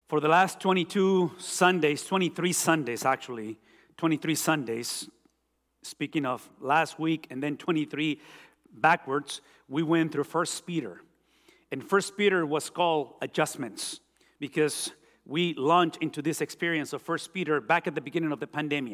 For the last 22 Sundays, 23 Sundays actually, 23 Sundays, speaking of last week and then 23 backwards, we went through 1 Peter. And 1 Peter was called Adjustments because we launched into this experience of 1 Peter back at the beginning of the pandemic.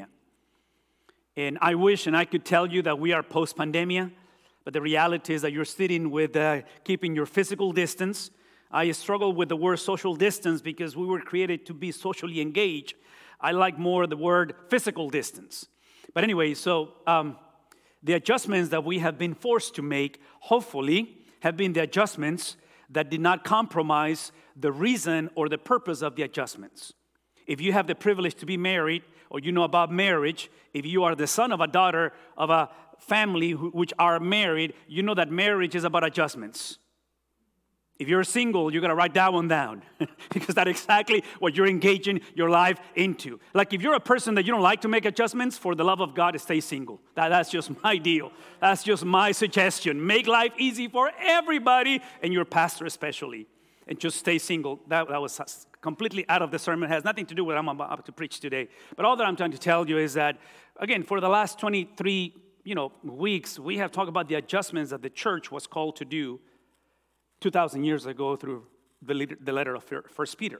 And I wish and I could tell you that we are post-pandemia, but the reality is that you're sitting with keeping your physical distance. I struggle with the word social distance because we were created to be socially engaged. I like more the word physical distance. But anyway, so the adjustments that we have been forced to make, hopefully, have been the adjustments that did not compromise the reason or the purpose of the adjustments. If you have the privilege to be married, or you know about marriage, if you are the son of a daughter of a family which are married, you know that marriage is about adjustments. If you're single, you got to write that one down because that's exactly what you're engaging your life into. Like if you're a person that you don't like to make adjustments, for the love of God, stay single. That's just my deal. That's just my suggestion. Make life easy for everybody and your pastor especially. And just stay single. That was completely out of the sermon. It has nothing to do with what I'm about to preach today. But all that I'm trying to tell you is that, again, for the last 23 weeks, we have talked about the adjustments that the church was called to do 2,000 years ago through the letter of 1 Peter.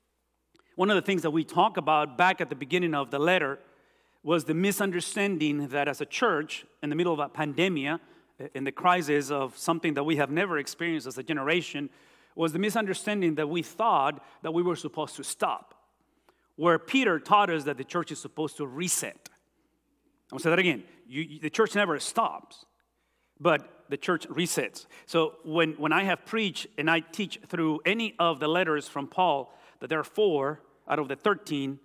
One of the things that we talk about back at the beginning of the letter was the misunderstanding that as a church, in the middle of a pandemic, in the crisis of something that we have never experienced as a generation, was the misunderstanding that we thought that we were supposed to stop. Where Peter taught us that the church is supposed to reset. I'm going to say that again. The church never stops, but the church resets. So when I have preached and I teach through any of the letters from Paul, that there are 4 out of the 13,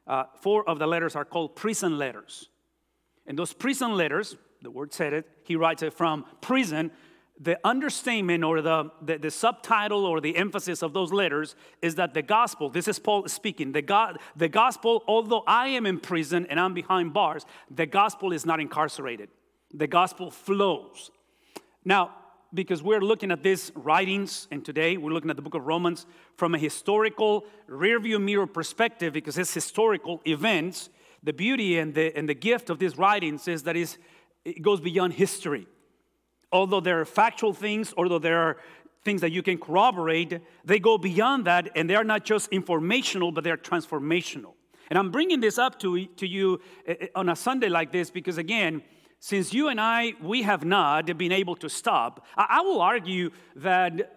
4 of the letters are called prison letters. And those prison letters, the word said it, he writes it from prison. The understatement or the subtitle or the emphasis of those letters is that the gospel, this is Paul speaking, the gospel, although I am in prison and I'm behind bars, the gospel is not incarcerated. The gospel flows. Now, because we're looking at these writings, and today we're looking at the book of Romans from a historical rearview mirror perspective, because it's historical events, the beauty and the gift of these writings is that it goes beyond history. Although there are factual things, although there are things that you can corroborate, they go beyond that, and they are not just informational, but they are transformational. And I'm bringing this up to you on a Sunday like this because, again, since you and I, we have not been able to stop, I will argue that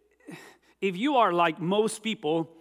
if you are like most people,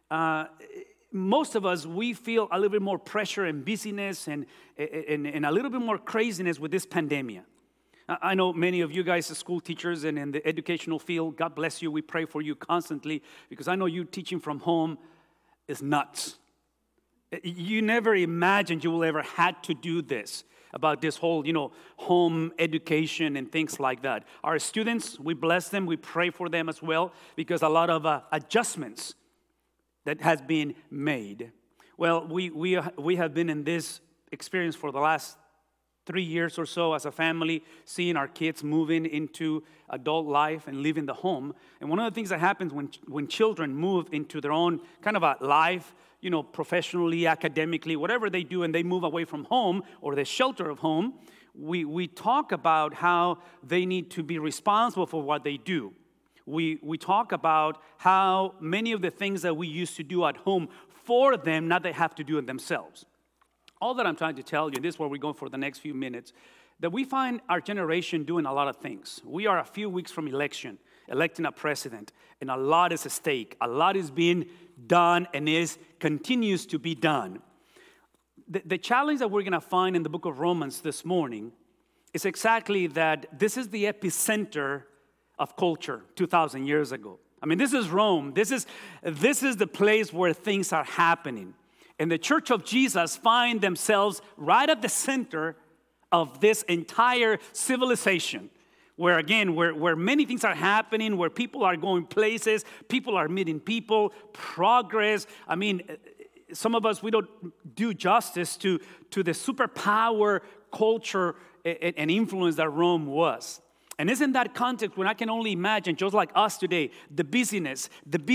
most of us, we feel a little bit more pressure and busyness and a little bit more craziness with this pandemic. I know many of you guys are school teachers and in the educational field. God bless you. We pray for you constantly because I know you teaching from home is nuts. You never imagined you will ever had to do this about this whole, home education and things like that. Our students, we bless them. We pray for them as well because a lot of adjustments that has been made. Well, we have been in this experience for the last 3 years or so as a family, seeing our kids moving into adult life and leaving the home. And one of the things that happens when children move into their own kind of a life, professionally, academically, whatever they do, and they move away from home or the shelter of home, we talk about how they need to be responsible for what they do. We talk about how many of the things that we used to do at home for them, now they have to do it themselves. All that I'm trying to tell you, and this is where we go for the next few minutes, that we find our generation doing a lot of things. We are a few weeks from electing a president, and a lot is at stake. A lot is being done and continues to be done. The challenge that we're going to find in the book of Romans this morning is exactly that this is the epicenter of culture 2,000 years ago. I mean, this is Rome. This is the place where things are happening. And the Church of Jesus find themselves right at the center of this entire civilization, where again, where many things are happening, where people are going places, people are meeting people, progress. I mean, some of us, we don't do justice to the superpower culture and influence that Rome was. And it's in that context when I can only imagine, just like us today, the busyness.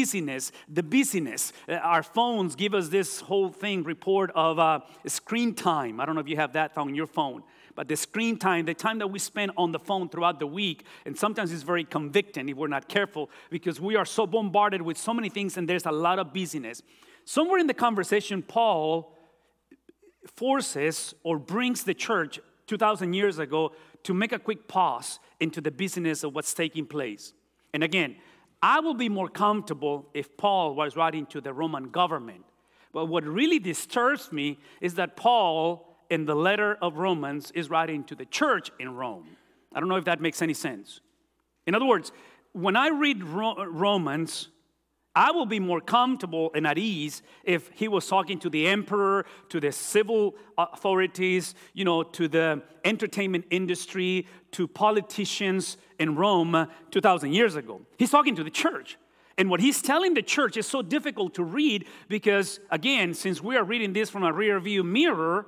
Our phones give us this whole thing, report of screen time. I don't know if you have that on your phone. But the screen time, the time that we spend on the phone throughout the week, and sometimes it's very convicting if we're not careful because we are so bombarded with so many things and there's a lot of busyness. Somewhere in the conversation, Paul forces or brings the church 2,000 years ago to make a quick pause into the busyness of what's taking place. And again, I will be more comfortable if Paul was writing to the Roman government. But what really disturbs me is that Paul, in the letter of Romans, is writing to the church in Rome. I don't know if that makes any sense. In other words, when I read Romans, I will be more comfortable and at ease if he was talking to the emperor, to the civil authorities, to the entertainment industry, to politicians in Rome 2,000 years ago. He's talking to the church. And what he's telling the church is so difficult to read because, again, since we are reading this from a rear view mirror,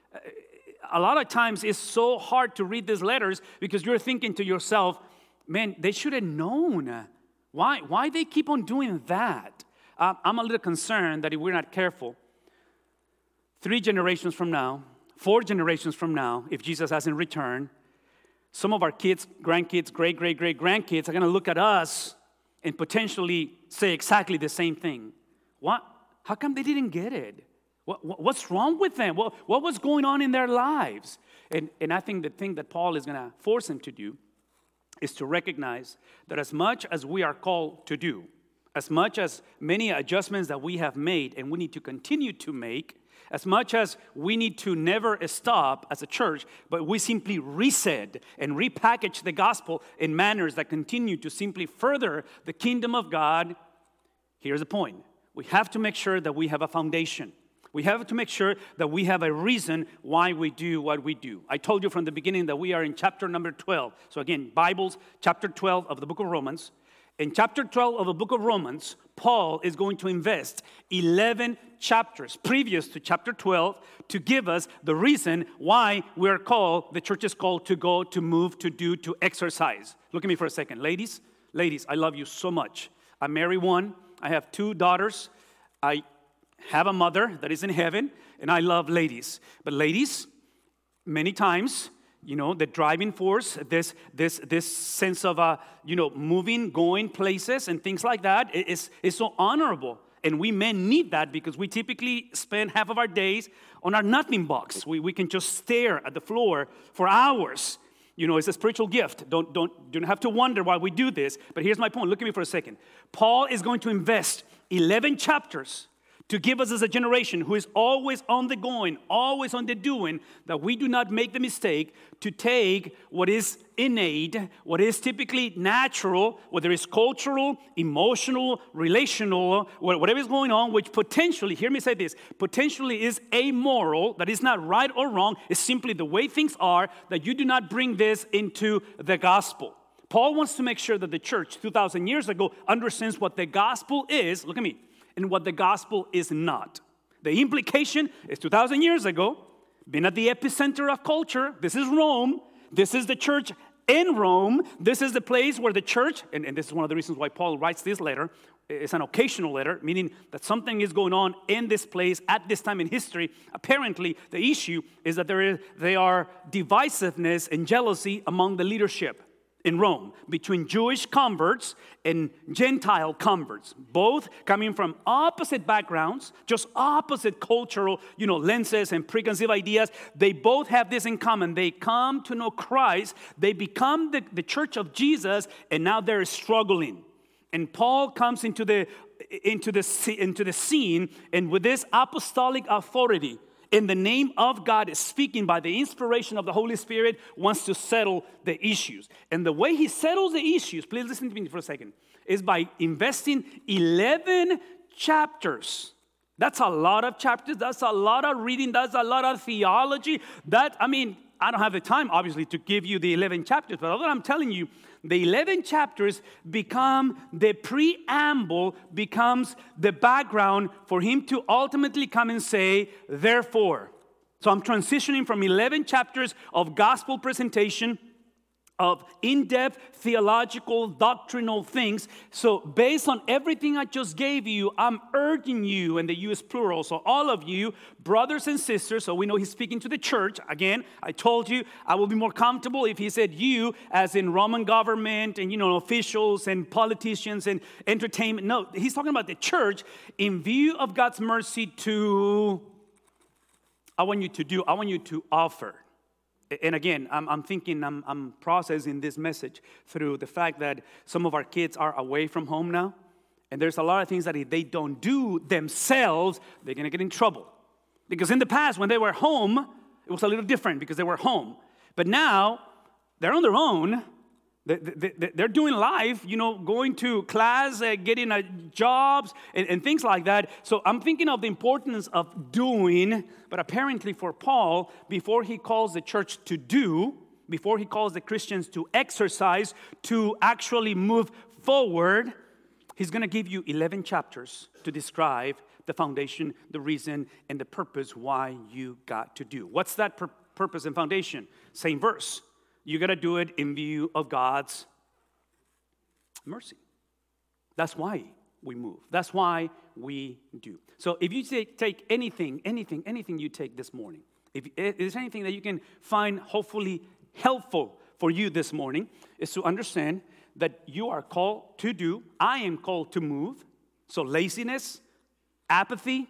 a lot of times it's so hard to read these letters because you're thinking to yourself, man, they should have known. Why they keep on doing that? I'm a little concerned that if we're not careful, 3 generations from now, 4 generations from now, if Jesus hasn't returned, some of our kids, grandkids, great-grandkids are going to look at us and potentially say exactly the same thing. What? How come they didn't get it? What's wrong with them? What was going on in their lives? And I think the thing that Paul is going to force them to do is to recognize that as much as we are called to do, as much as many adjustments that we have made and we need to continue to make, as much as we need to never stop as a church, but we simply reset and repackage the gospel in manners that continue to simply further the kingdom of God, here's the point. We have to make sure that we have a foundation. We have to make sure that we have a reason why we do what we do. I told you from the beginning that we are in chapter number 12. So again, Bibles, chapter 12 of the book of Romans. In chapter 12 of the book of Romans, Paul is going to invest 11 chapters previous to chapter 12 to give us the reason why we're called, the church is called to go, to move, to do, to exercise. Look at me for a second. Ladies, I love you so much. I'm married one. I have 2 daughters. I have a mother that is in heaven, and I love ladies. But ladies, many times, the driving force, this sense of, moving, going places and things like that is so honorable. And we men need that because we typically spend half of our days on our nothing box. We can just stare at the floor for hours. It's a spiritual gift. Don't have to wonder why we do this. But here's my point. Look at me for a second. Paul is going to invest 11 chapters to give us as a generation who is always on the going, always on the doing, that we do not make the mistake to take what is innate, what is typically natural, whether it's cultural, emotional, relational, whatever is going on, which potentially, hear me say this, potentially is amoral, that is not right or wrong, it's simply the way things are, that you do not bring this into the gospel. Paul wants to make sure that the church 2,000 years ago understands what the gospel is, look at me, and what the gospel is not. The implication is 2,000 years ago, been at the epicenter of culture. This is Rome. This is the church in Rome. This is the place where the church, and this is one of the reasons why Paul writes this letter, it's an occasional letter, meaning that something is going on in this place at this time in history. Apparently, the issue is that there are divisiveness and jealousy among the leadership in Rome between Jewish converts and Gentile converts, both coming from opposite backgrounds, just opposite cultural, lenses and preconceived ideas. They both have this in common. They come to know Christ. They become the church of Jesus, and now they're struggling. And Paul comes into the scene, and with this apostolic authority, in the name of God, speaking by the inspiration of the Holy Spirit, wants to settle the issues. And the way he settles the issues, please listen to me for a second, is by investing 11 chapters. That's a lot of chapters. That's a lot of reading. That's a lot of theology. I don't have the time, obviously, to give you the 11 chapters, but although I'm telling you, the 11 chapters become the preamble, becomes the background for him to ultimately come and say, therefore. So I'm transitioning from 11 chapters of gospel presentation of in-depth theological, doctrinal things. So based on everything I just gave you, I'm urging you, and the you is plural, so all of you, brothers and sisters, so we know he's speaking to the church. Again, I told you I will be more comfortable if he said you, as in Roman government and, officials and politicians and entertainment. No, he's talking about the church in view of God's mercy I want you to offer. And again, I'm processing this message through the fact that some of our kids are away from home now. And there's a lot of things that if they don't do themselves, they're going to get in trouble. Because in the past, when they were home, it was a little different because they were home. But now, they're on their own. They're doing life, going to class, getting jobs, and things like that. So I'm thinking of the importance of doing, but apparently for Paul, before he calls the church to do, before he calls the Christians to exercise, to actually move forward, he's going to give you 11 chapters to describe the foundation, the reason, and the purpose why you got to do. What's that purpose and foundation? Same verse. You got to do it in view of God's mercy. That's why we move. That's why we do. So if you take anything you take this morning, if there's anything that you can find hopefully helpful for you this morning, is to understand that you are called to do. I am called to move. So laziness, apathy,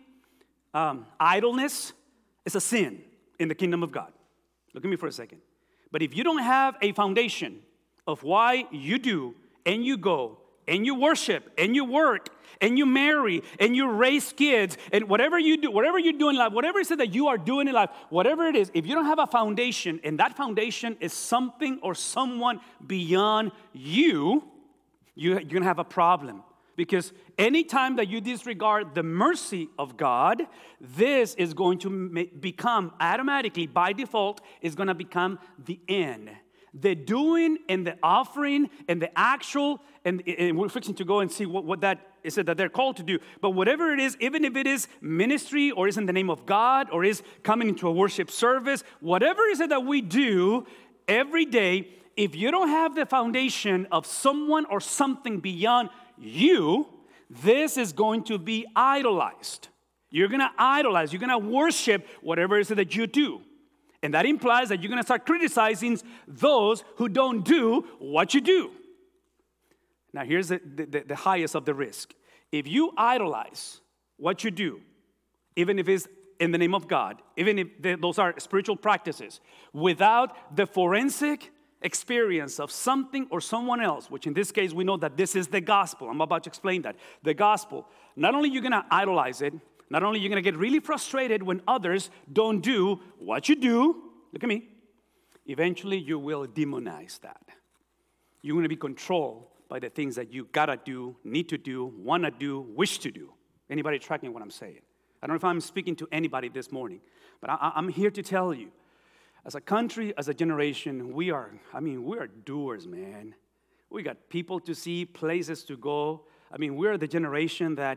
idleness is a sin in the kingdom of God. Look at me for a second. But if you don't have a foundation of why you do, and you go, and you worship, and you work, and you marry, and you raise kids, and whatever you do, whatever you do in life, whatever it is that you are doing in life, whatever it is, if you don't have a foundation, and that foundation is something or someone beyond you, you're going to have a problem. Because anytime that you disregard the mercy of God, this is going to become automatically, by default, is going to become the end. The doing and the offering and the actual, and we're fixing to go and see what that is that they're called to do. But whatever it is, even if it is ministry or is in the name of God or is coming into a worship service, whatever it is that we do every day, if you don't have the foundation of someone or something beyond you, this is going to be idolized. You're going to idolize, you're going to worship whatever it is that you do. And that implies that you're going to start criticizing those who don't do what you do. Now here's the highest of the risk. If you idolize what you do, even if it's in the name of God, even if those are spiritual practices, without the forensic experience of something or someone else, which in this case we know that this is the gospel. I'm about to explain that. The gospel, not only you're going to idolize it, not only you're going to get really frustrated when others don't do what you do, look at me, eventually you will demonize that. You're going to be controlled by the things that you got to do, need to do, want to do, wish to do. Anybody tracking what I'm saying? I don't know if I'm speaking to anybody this morning, but I'm here to tell you, as a country, as a generation, we are doers, man. We got people to see, places to go. We're the generation that,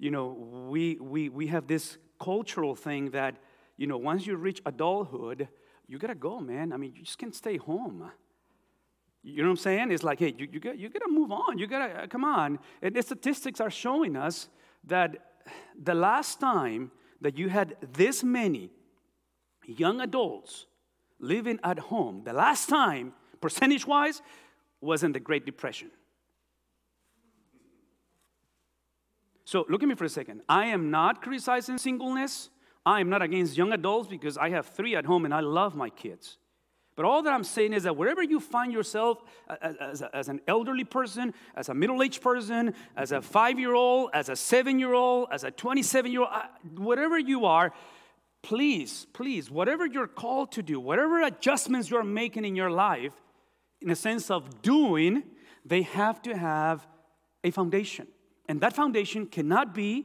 we have this cultural thing that, once you reach adulthood, you got to go, man. You just can't stay home. You know what I'm saying? It's like, hey, you got to move on. You got to, come on. And the statistics are showing us that the last time that you had this many young adults living at home, the last time, percentage-wise, was in the Great Depression. So look at me for a second. I am not criticizing singleness. I am not against young adults because I have 3 at home and I love my kids. But all that I'm saying is that wherever you find yourself as an elderly person, as a middle-aged person, as a 5-year-old, as a 7-year-old, as a 27-year-old, whatever you are, please, whatever you're called to do, whatever adjustments you're making in your life, in a sense of doing, they have to have a foundation. And that foundation cannot be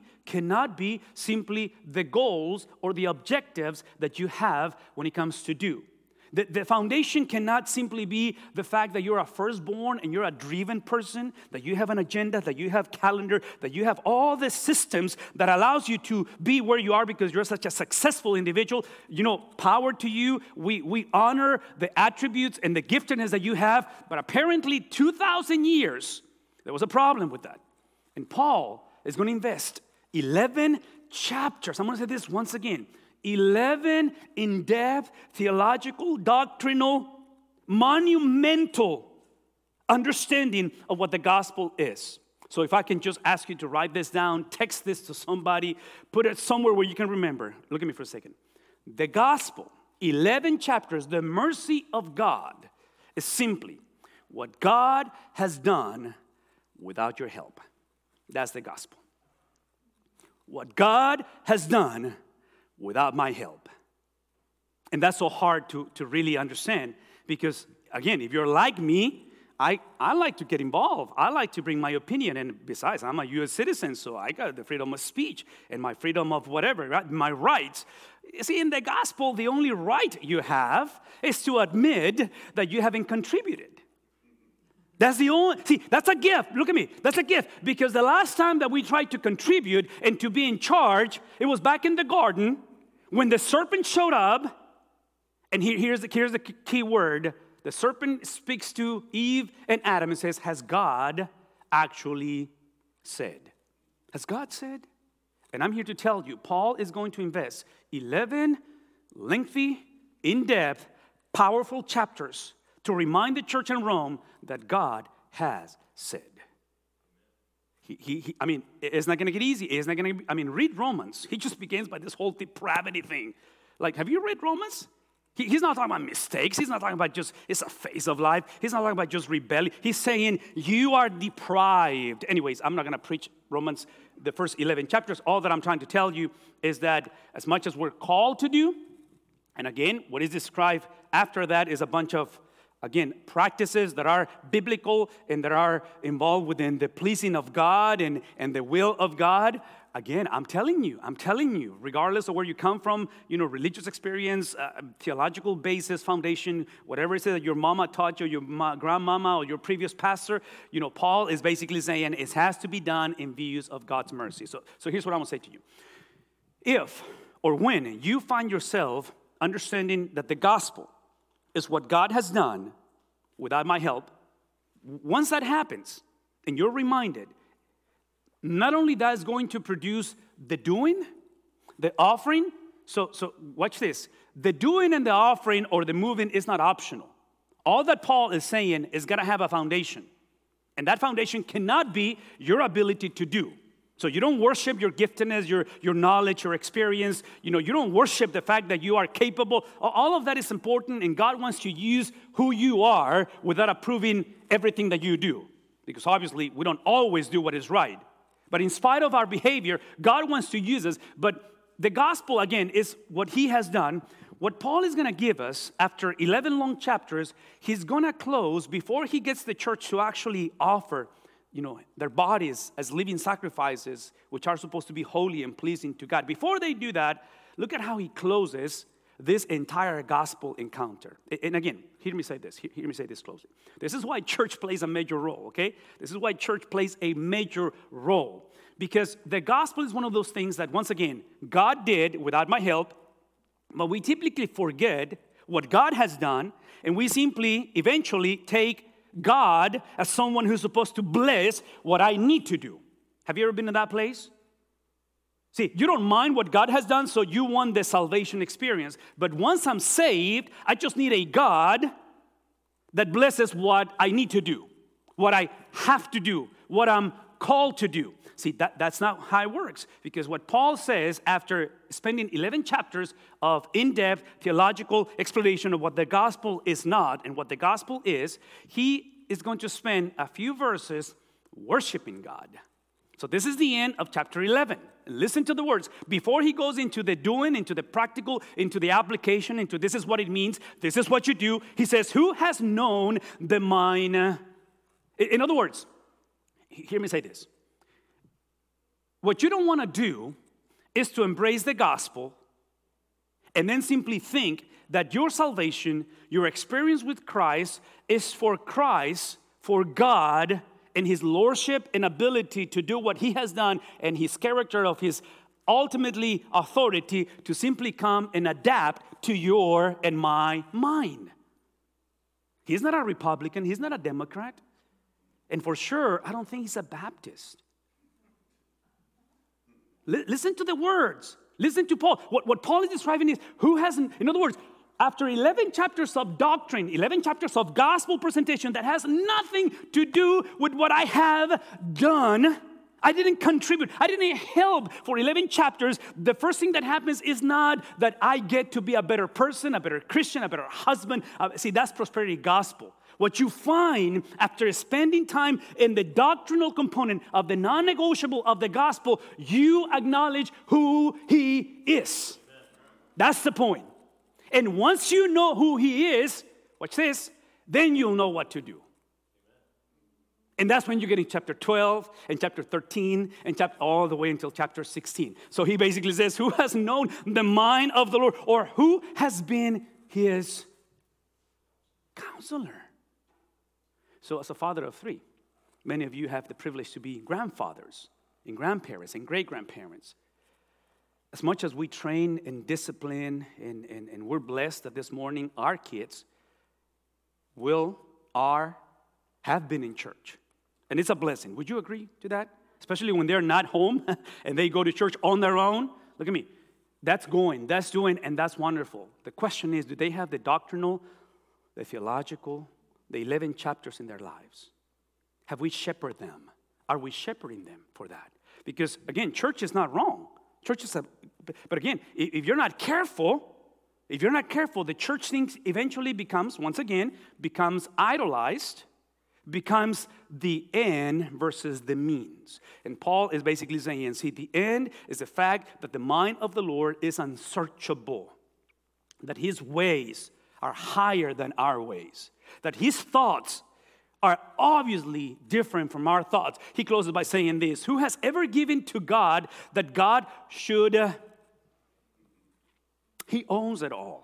simply the goals or the objectives that you have when it comes to do. The foundation cannot simply be the fact that you're a firstborn and you're a driven person, that you have an agenda, that you have calendar, that you have all the systems that allows you to be where you are because you're such a successful individual. Power to you. We honor the attributes and the giftedness that you have, but apparently 2,000 years, there was a problem with that. And Paul is going to invest 11 chapters. I'm going to say this once again. 11 in-depth, theological, doctrinal, monumental understanding of what the gospel is. So if I can just ask you to write this down, text this to somebody, put it somewhere where you can remember. Look at me for a second. The gospel, 11 chapters, the mercy of God is simply what God has done without your help. That's the gospel. What God has done without my help. And that's so hard to really understand because, again, if you're like me, I like to get involved. I like to bring my opinion. And besides, I'm a U.S. citizen, so I got the freedom of speech and my freedom of whatever, right? My rights. You see, in the gospel, the only right you have is to admit that you haven't contributed. That's a gift. Look at me. That's a gift. Because the last time that we tried to contribute and to be in charge, it was back in the garden when the serpent showed up. And here's the key word. The serpent speaks to Eve and Adam and says, has God actually said? Has God said? And I'm here to tell you, Paul is going to invest 11 lengthy, in-depth, powerful chapters to remind the church in Rome that God has said. It's not going to get easy. It's not going to. Read Romans. He just begins by this whole depravity thing. Like, have you read Romans? He's not talking about mistakes. He's not talking about just, it's a phase of life. He's not talking about just rebellion. He's saying, you are deprived. Anyways, I'm not going to preach Romans, the first 11 chapters. All that I'm trying to tell you is that as much as we're called to do, and again, what is described after that is a bunch of, again, practices that are biblical and that are involved within the pleasing of God and the will of God. Again, I'm telling you, regardless of where you come from, religious experience, theological basis, foundation, whatever it is that your mama taught you, your grandmama or your previous pastor, Paul is basically saying it has to be done in views of God's mercy. So here's what I'm going to say to you. If or when you find yourself understanding that the gospel is what God has done without my help, once that happens and you're reminded, not only that is going to produce the doing, the offering. So watch this. The doing and the offering or the moving is not optional. All that Paul is saying is going to have a foundation. And that foundation cannot be your ability to do. So you don't worship your giftedness, your knowledge, your experience. You don't worship the fact that you are capable. All of that is important, and God wants to use who you are without approving everything that you do. Because obviously, we don't always do what is right. But in spite of our behavior, God wants to use us. But the gospel, again, is what he has done. What Paul is going to give us after 11 long chapters, he's going to close before he gets the church to actually offer, their bodies as living sacrifices, which are supposed to be holy and pleasing to God. Before they do that, look at how he closes this entire gospel encounter. And again, hear me say this closely. This is why church plays a major role, okay? This is why church plays a major role. Because the gospel is one of those things that, once again, God did without my help, but we typically forget what God has done, and we simply, eventually, take God as someone who's supposed to bless what I need to do. Have you ever been in that place? See, you don't mind what God has done, so you want the salvation experience. But once I'm saved, I just need a God that blesses what I need to do, what I have to do, what I'm called to do. See, that's not how it works. Because what Paul says after spending 11 chapters of in-depth theological explanation of what the gospel is not and what the gospel is, he is going to spend a few verses worshiping God. So this is the end of chapter 11. Listen to the words. Before he goes into the doing, into the practical, into the application, into this is what it means, this is what you do, he says, who has known the mind? In other words, hear me say this. What you don't want to do is to embrace the gospel and then simply think that your salvation, your experience with Christ, is for Christ, for God, and His lordship and ability to do what He has done, and His character of His ultimately authority to simply come and adapt to your and my mind. He's not a Republican. He's not a Democrat. And for sure, I don't think he's a Baptist. Listen to the words. Listen to Paul. What Paul is describing is who hasn't, in other words, after 11 chapters of doctrine, 11 chapters of gospel presentation that has nothing to do with what I have done, I didn't contribute. I didn't help for 11 chapters. The first thing that happens is not that I get to be a better person, a better Christian, a better husband. See, that's prosperity gospel. What you find after spending time in the doctrinal component of the non-negotiable of the gospel, you acknowledge who He is. That's the point. And once you know who He is, watch this, then you'll know what to do. And that's when you get in chapter 12 and chapter 13 and all the way until chapter 16. So he basically says, who has known the mind of the Lord, or who has been His counselor? So as a father of three, many of you have the privilege to be grandfathers and grandparents and great-grandparents. As much as we train and discipline and we're blessed that this morning our kids have been in church. And it's a blessing. Would you agree to that? Especially when they're not home and they go to church on their own. Look at me. That's doing, and that's wonderful. The question is, do they have the doctrinal, the theological, the 11 chapters in their lives? Have we shepherded them? Are we shepherding them for that? Because, again, church is not wrong. But again, if you're not careful, the church things eventually becomes idolized, becomes the end versus the means. And Paul is basically saying, see, the end is the fact that the mind of the Lord is unsearchable, that His ways are higher than our ways, that His thoughts are obviously different from our thoughts. He closes by saying this, who has ever given to God that God should, He owns it all.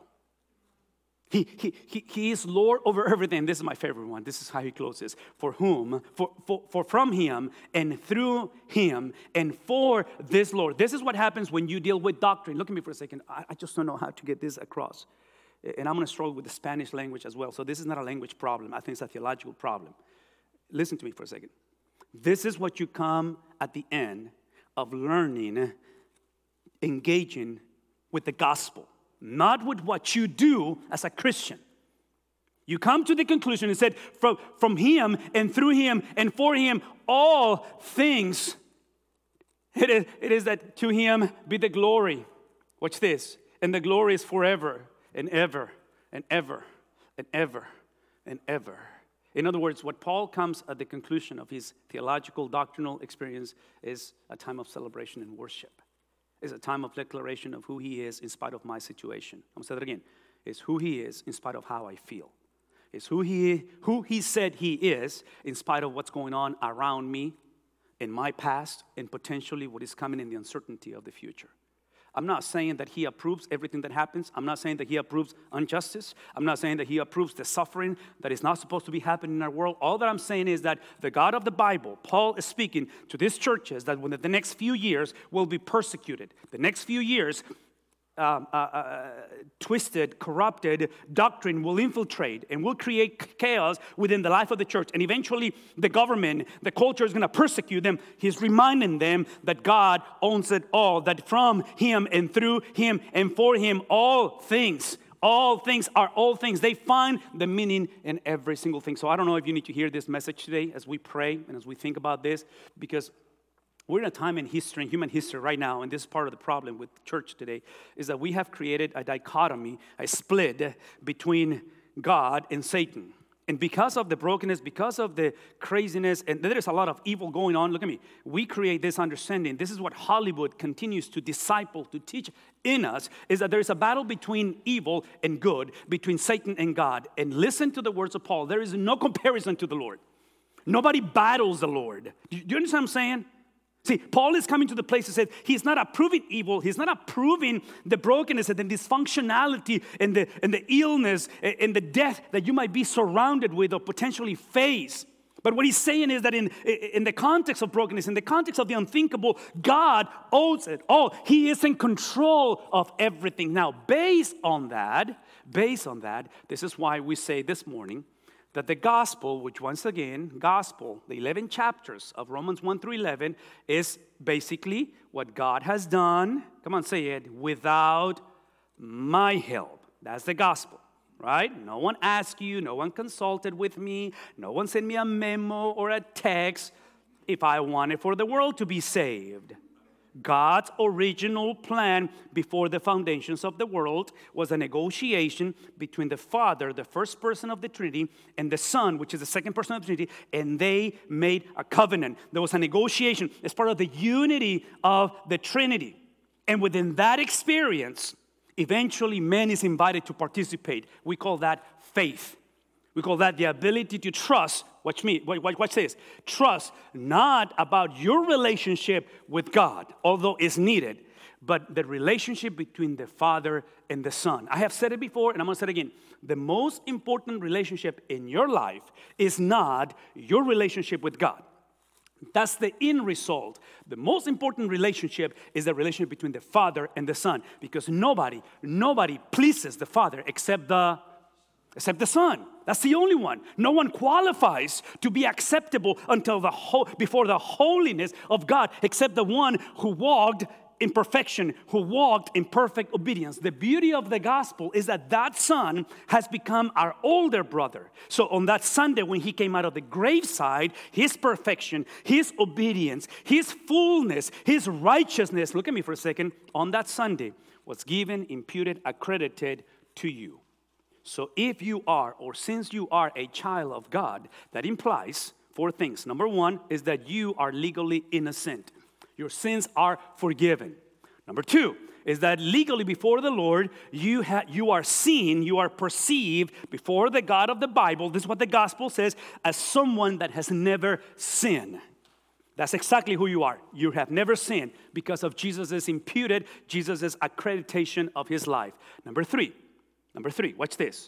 He is Lord over everything. This is my favorite one. This is how he closes. For from Him and through Him and for this Lord. This is what happens when you deal with doctrine. Look at me for a second. I just don't know how to get this across. And I'm going to struggle with the Spanish language as well. So this is not a language problem. I think it's a theological problem. Listen to me for a second. This is what you come at the end of learning, engaging with the gospel. Not with what you do as a Christian. You come to the conclusion and said, from Him and through Him and for Him, all things, it is that to Him be the glory. Watch this. And the glory is forever and ever and ever and ever and ever. In other words, what Paul comes at the conclusion of his theological, doctrinal experience is a time of celebration and worship. It's a time of declaration of who He is in spite of my situation. I'm going to say that again. It's who He is in spite of how I feel. It's who He said He is in spite of what's going on around me, in my past, and potentially what is coming in the uncertainty of the future. I'm not saying that He approves everything that happens. I'm not saying that He approves injustice. I'm not saying that He approves the suffering that is not supposed to be happening in our world. All that I'm saying is that the God of the Bible, Paul is speaking to these churches that within the next few years will be persecuted. The next few years, twisted, corrupted doctrine will infiltrate and will create chaos within the life of the church. And eventually the government, the culture is going to persecute them. He's reminding them that God owns it all, that from Him and through Him and for Him, all things are all things. They find the meaning in every single thing. So I don't know if you need to hear this message today as we pray and as we think about this, because we're in a time in history, in human history right now, and this is part of the problem with church today, is that we have created a dichotomy, a split between God and Satan. And because of the brokenness, because of the craziness, and there is a lot of evil going on, look at me, we create this understanding. This is what Hollywood continues to disciple, to teach in us, is that there is a battle between evil and good, between Satan and God. And listen to the words of Paul. There is no comparison to the Lord. Nobody battles the Lord. Do you understand what I'm saying? See, Paul is coming to the place that says he's not approving evil. He's not approving the brokenness and the dysfunctionality and the illness and the death that you might be surrounded with or potentially face. But what he's saying is that in the context of brokenness, in the context of the unthinkable, God owns it all. He is in control of everything. Now, based on that, this is why we say this morning that the gospel, which once again, gospel, the 11 chapters of Romans 1 through 11, is basically what God has done, come on, say it, without my help. That's the gospel, right? No one asked you, no one consulted with me, no one sent me a memo or a text if I wanted for the world to be saved. God's original plan before the foundations of the world was a negotiation between the Father, the first person of the Trinity, and the Son, which is the second person of the Trinity, and they made a covenant. There was a negotiation as part of the unity of the Trinity. And within that experience, eventually man is invited to participate. We call that faith. We call that the ability to trust. Watch this. Trust not about your relationship with God, although it's needed, but the relationship between the Father and the Son. I have said it before, and I'm going to say it again. The most important relationship in your life is not your relationship with God. That's the end result. The most important relationship is the relationship between the Father and the Son, because nobody pleases the Father except the Son. That's the only one. No one qualifies to be acceptable before the holiness of God except the one who walked in perfection, who walked in perfect obedience. The beauty of the gospel is that Son has become our older brother. So on that Sunday when he came out of the graveside, his perfection, his obedience, his fullness, his righteousness, look at me for a second, on that Sunday was given, imputed, accredited to you. So if you are, or since you are a child of God, that implies 4 things. Number 1 is that you are legally innocent. Your sins are forgiven. Number 2 is that legally before the Lord, you are seen, you are perceived before the God of the Bible. This is what the gospel says, as someone that has never sinned. That's exactly who you are. You have never sinned because of Jesus' imputed, Jesus' accreditation of his life. Number 3, watch this.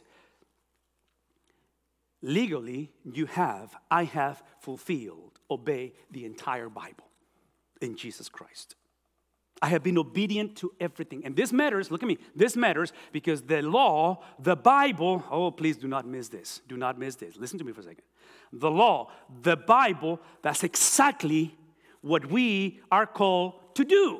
Legally, I have fulfilled, obey the entire Bible in Jesus Christ. I have been obedient to everything. And this matters, look at me, this matters because the law, the Bible, oh, please do not miss this. Do not miss this. Listen to me for a second. The law, the Bible, that's exactly what we are called to do.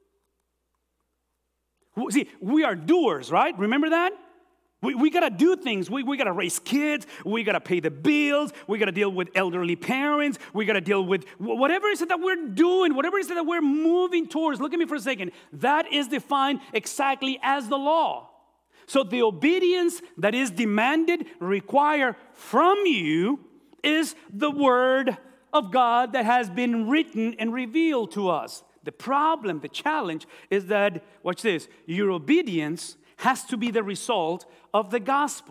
See, we are doers, right? Remember that? We got to do things. We got to raise kids. We got to pay the bills. We got to deal with elderly parents. We got to deal with whatever is it that we're doing, whatever is it that we're moving towards. Look at me for a second. That is defined exactly as the law. So the obedience that is demanded, required from you is the word of God that has been written and revealed to us. The problem, the challenge is that, watch this, your obedience has to be the result of the gospel.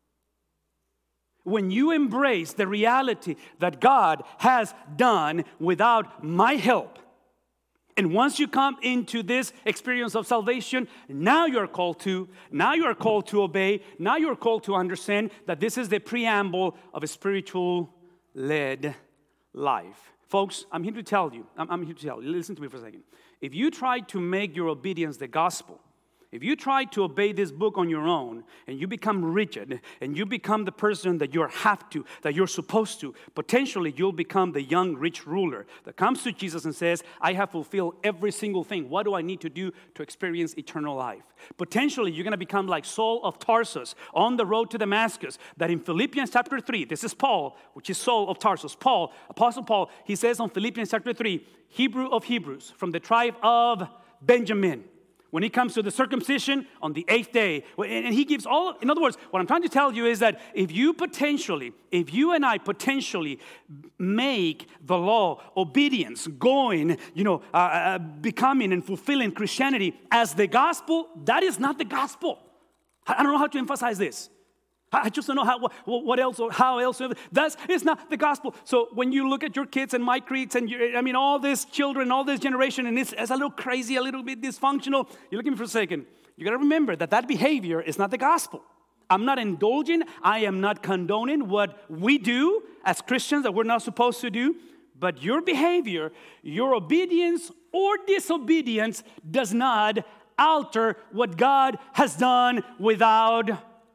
When you embrace the reality that God has done without my help, and once you come into this experience of salvation, now you're called to obey, now you're called to understand that this is the preamble of a spiritual-led life. Folks, I'm here to tell you, listen to me for a second. If you try to make your obedience the gospel, if you try to obey this book on your own and you become rigid and you become the person that that you're supposed to, potentially you'll become the young rich ruler that comes to Jesus and says, I have fulfilled every single thing. What do I need to do to experience eternal life? Potentially you're going to become like Saul of Tarsus on the road to Damascus, that in Philippians chapter 3, this is Paul, which is Saul of Tarsus. Paul, Apostle Paul, he says on Philippians chapter 3, Hebrew of Hebrews, from the tribe of Benjamin. When it comes to the circumcision on the 8th day, and he gives in other words, what I'm trying to tell you is that if you and I potentially make the law, obedience, going, becoming and fulfilling Christianity as the gospel, that is not the gospel. I don't know how to emphasize this. I just don't know what else or how else. It's not the gospel. So when you look at your kids and my kids and all these children, all this generation, and it's a little crazy, a little bit dysfunctional, you look at me for a second. You got to remember that behavior is not the gospel. I'm not indulging. I am not condoning what we do as Christians that we're not supposed to do. But your behavior, your obedience or disobedience does not alter what God has done without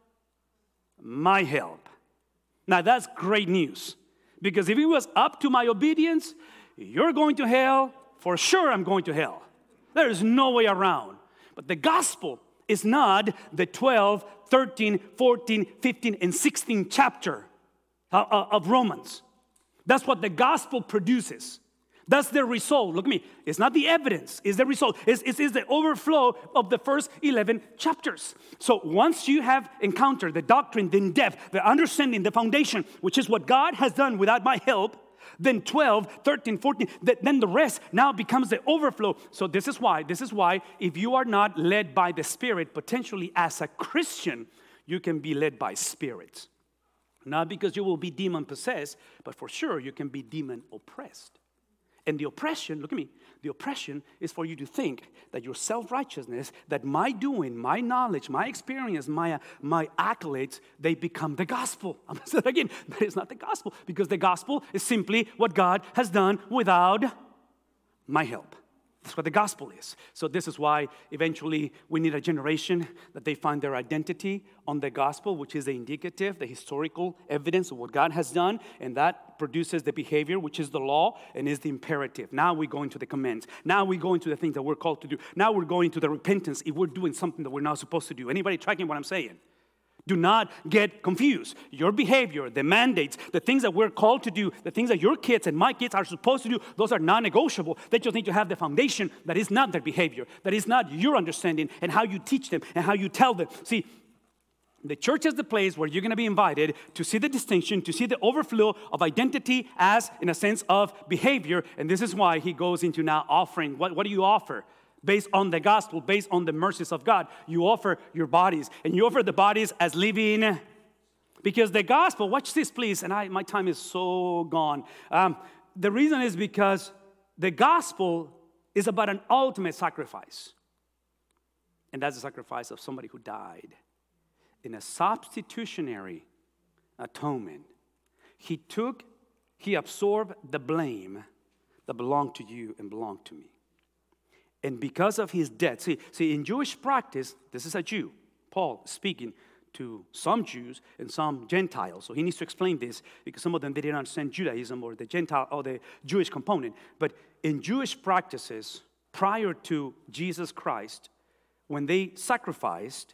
my help. Now that's great news. Because if it was up to my obedience, you're going to hell, for sure I'm going to hell. There is no way around. But the gospel is not the 12, 13, 14, 15, and 16 chapter of Romans. That's what the gospel produces. That's the result. Look at me. It's not the evidence. It's the result. It's the overflow of the first 11 chapters. So once you have encountered the doctrine, the depth, the understanding, the foundation, which is what God has done without my help, then 12, 13, 14, then the rest now becomes the overflow. So this is why if you are not led by the Spirit, potentially as a Christian, you can be led by spirits. Not because you will be demon-possessed, but for sure you can be demon-oppressed. And the oppression, look at me, the oppression is for you to think that your self-righteousness, that my doing, my knowledge, my experience, my accolades, they become the gospel. I'm going to say that again, that is not the gospel, because the gospel is simply what God has done without my help. That's what the gospel is. So this is why eventually we need a generation that they find their identity on the gospel, which is the indicative, the historical evidence of what God has done, and that produces the behavior, which is the law, and is the imperative. Now we go into the commands. Now we go into the things that we're called to do. Now we're going to the repentance if we're doing something that we're not supposed to do. Anybody tracking what I'm saying? Do not get confused. Your behavior, the mandates, the things that we're called to do, the things that your kids and my kids are supposed to do, those are non-negotiable. They just need to have the foundation that is not their behavior, that is not your understanding and how you teach them and how you tell them. See, the church is the place where you're going to be invited to see the distinction, to see the overflow of identity as, in a sense, of behavior. And this is why he goes into now offering. What do you offer? Based on the gospel, based on the mercies of God, you offer your bodies. And you offer the bodies as living. Because the gospel, watch this please, and my time is so gone. The reason is because the gospel is about an ultimate sacrifice. And that's the sacrifice of somebody who died. In a substitutionary atonement, he absorbed the blame that belonged to you and belonged to me. And because of his death, see, in Jewish practice, this is a Jew, Paul speaking to some Jews and some Gentiles. So he needs to explain this because some of them, they didn't understand Judaism or the Gentile or the Jewish component. But in Jewish practices, prior to Jesus Christ, when they sacrificed,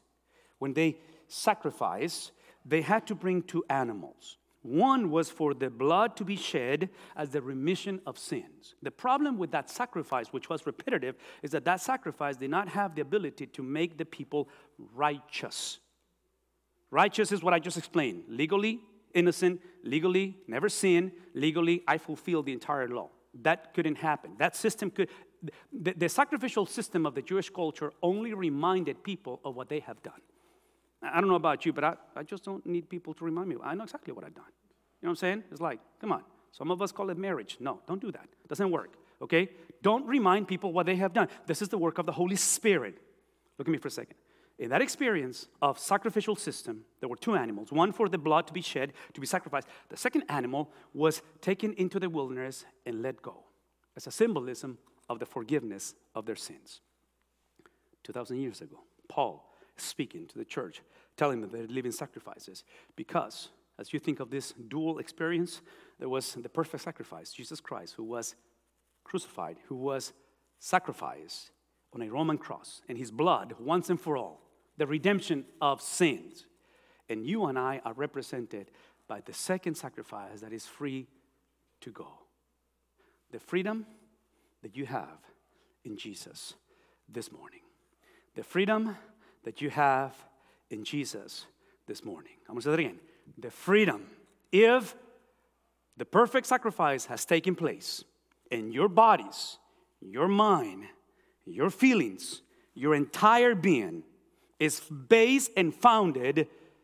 they had to bring two animals. One was for the blood to be shed as the remission of sins. The problem with that sacrifice, which was repetitive, is that sacrifice did not have the ability to make the people righteous. Righteous is what I just explained. Legally innocent, legally never sin, legally I fulfill the entire law. That couldn't happen. That system the sacrificial system of the Jewish culture only reminded people of what they have done. I don't know about you, but I just don't need people to remind me. I know exactly what I've done. You know what I'm saying? It's like, come on. Some of us call it marriage. No, don't do that. It doesn't work, okay? Don't remind people what they have done. This is the work of the Holy Spirit. Look at me for a second. In that experience of sacrificial system, there were two animals. One for the blood to be shed, to be sacrificed. The second animal was taken into the wilderness and let go as a symbolism of the forgiveness of their sins. 2,000 years ago, Paul speaking to the church, telling them they're living sacrifices. Because, as you think of this dual experience, there was the perfect sacrifice, Jesus Christ, who was crucified, who was sacrificed on a Roman cross, and his blood, once and for all, the redemption of sins. And you and I are represented by the second sacrifice that is free to go. The freedom that you have in Jesus this morning. The freedom that you have in Jesus this morning. I'm going to say that again. The freedom, if the perfect sacrifice has taken place in your bodies, your mind, your feelings, your entire being is based and founded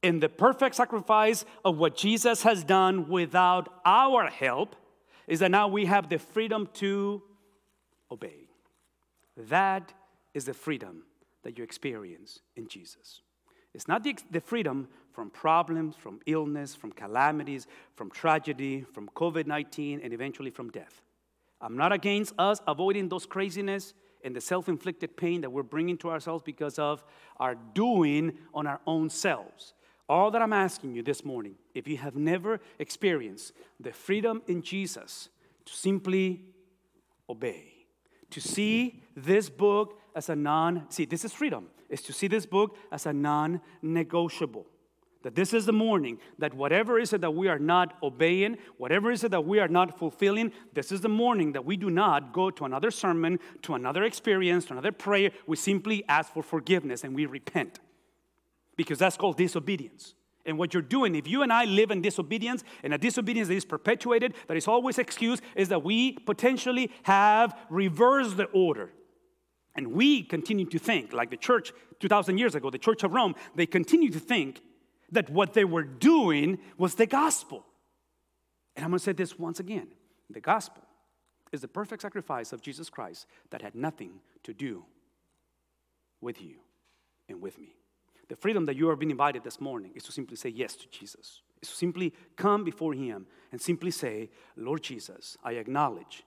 in the perfect sacrifice of what Jesus has done without our help is that now we have the freedom to obey. That is the freedom that you experience in Jesus. It's not the freedom from problems, from illness, from calamities, from tragedy, from COVID-19, and eventually from death. I'm not against us avoiding those craziness and the self-inflicted pain that we're bringing to ourselves because of our doing on our own selves. All that I'm asking you this morning, if you have never experienced the freedom in Jesus to simply obey, to see this book as this is freedom, is to see this book as a non-negotiable. That this is the morning, that whatever is it that we are not obeying, whatever is it that we are not fulfilling, this is the morning that we do not go to another sermon, to another experience, to another prayer. We simply ask for forgiveness and we repent. Because that's called disobedience. And what you're doing, if you and I live in disobedience, and a disobedience that is perpetuated, that is always excused, is that we potentially have reversed the order. And we continue to think, like the church 2,000 years ago, the Church of Rome, they continue to think that what they were doing was the gospel. And I'm going to say this once again. The gospel is the perfect sacrifice of Jesus Christ that had nothing to do with you and with me. The freedom that you are being invited this morning is to simply say yes to Jesus. It's to simply come before Him and simply say, Lord Jesus, I acknowledge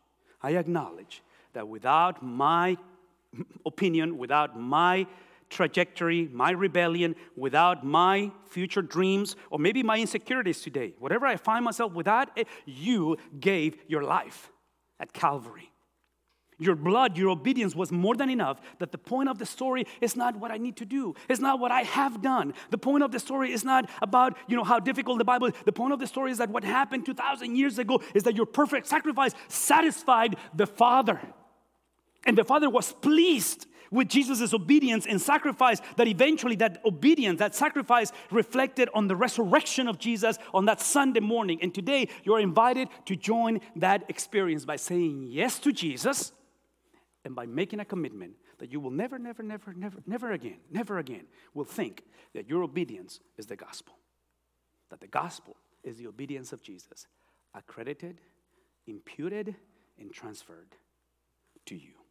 that without my opinion, without my trajectory, my rebellion, without my future dreams, or maybe my insecurities today, whatever I find myself without, you gave your life at Calvary. Your blood, your obedience was more than enough that the point of the story is not what I need to do. It's not what I have done. The point of the story is not about, how difficult the Bible is. The point of the story is that what happened 2,000 years ago is that your perfect sacrifice satisfied the Father. And the Father was pleased with Jesus' obedience and sacrifice, that eventually that obedience, that sacrifice reflected on the resurrection of Jesus on that Sunday morning. And today you are invited to join that experience by saying yes to Jesus and by making a commitment that you will never again will think that your obedience is the gospel. That the gospel is the obedience of Jesus, accredited, imputed, and transferred to you.